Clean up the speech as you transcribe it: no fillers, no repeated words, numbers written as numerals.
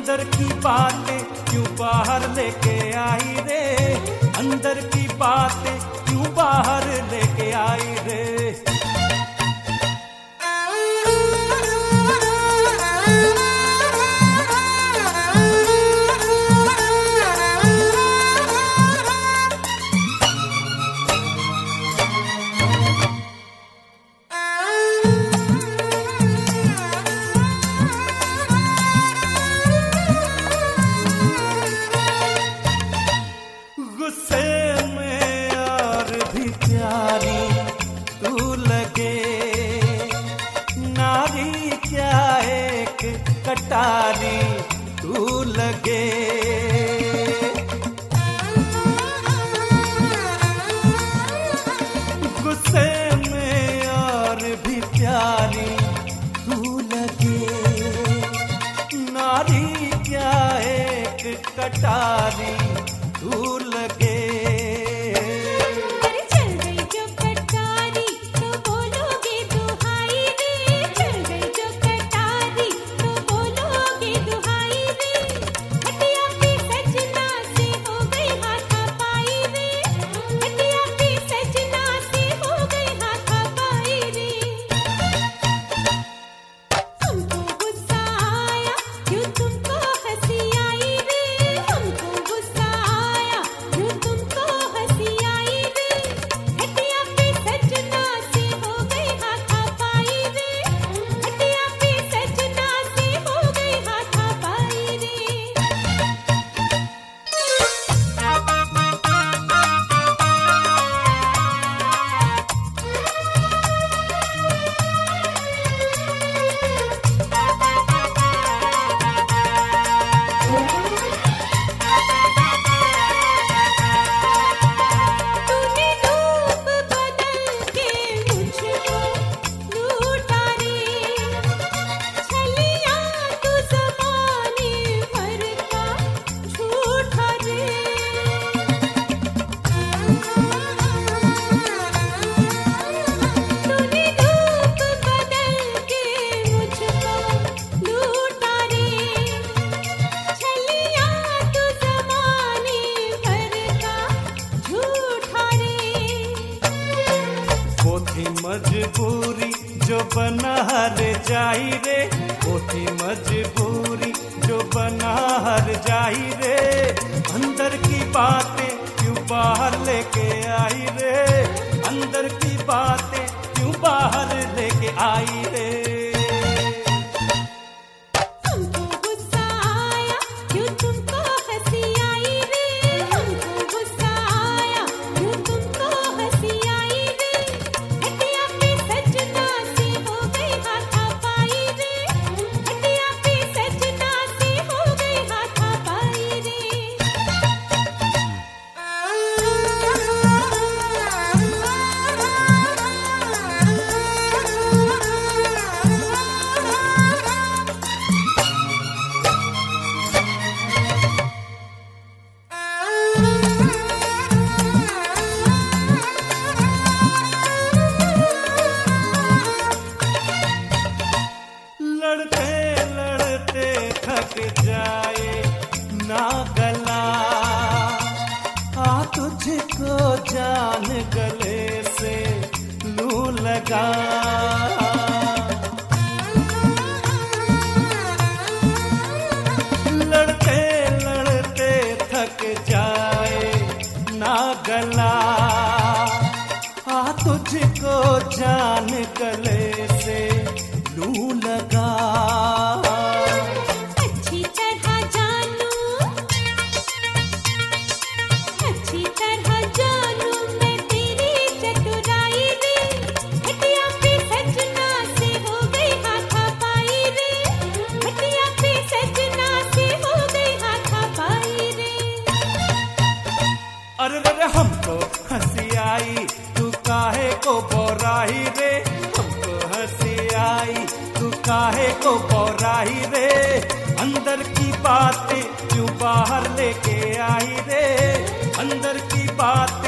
अंदर की बातें क्यों बाहर लेके आई रे, अंदर की बातें क्यों बाहर लेके आई रे। गुस्से में और भी प्यारी तू लगे, नारी क्या एक कटारी तू लगे। गुस्से में और भी प्यारी तू लगे, नारी क्या एक कटारी तू लगे। अरे चल गई जो कटारी तो बोलोगे दुहाई रे, चल गई जो कटारी तो बोलोगे दुहाई रे। हटिया पे सजना से हो गई हाथापाई रे, हटिया पे सजना से हो गई हाथापाई रे। हमको गुस्सा आया क्यों तुमको हंसी आई रे, हमको गुस्सा आया क्यों तुमको हंसी आई रे। हटिया पे सजना से हो गई हाथापाई रे, हटिया पे सजना से हो गई हाथापाई रे। तूने रूप बदल के मुझको लूटा रे, छलिया तू ज़माने भर का झूठा रे। तूने रूप बदल के मुझको लूटा रे, छलिया तू ज़माने भर का झूठा रे। वो थी मजबूरी जो बना हर जाई रे, वो थी मजबूरी जो बना हर जाई रे। अंदर की बातें क्यों बाहर लेके आई रे, अंदर की बातें क्यों बाहर लेके आई रे। हमको गुस्सा आया क्यों तुमको हंसी आई रे, हमको गुस्सा आया क्यों तुमको हंसी आई रे। हटिया पे सजना से हो गई हाथापाई रे, हटिया पे सजना से हो गई हाथापाई रे। लड़ते लड़ते थक जाए ना गला, आ तुझको जान गले से लू लगा। लड़ते लड़ते थक जाए ना गला, आ तुझको जान गले से लू लगा। अच्छी तरह जानू, अच्छी तरह जानू मैं तेरी चतुराई रे। हटिया पे सजना से हो गई हाथापाई रे, हटिया पे सजना से हो गई हाथापाई रे। अरे रे हमको हंसी आई तू काहे को बोराई रे, हमको हंसी आई तू काहे को बोराई रे। अंदर की बातें क्यों बाहर लेके आई रे, अंदर की बात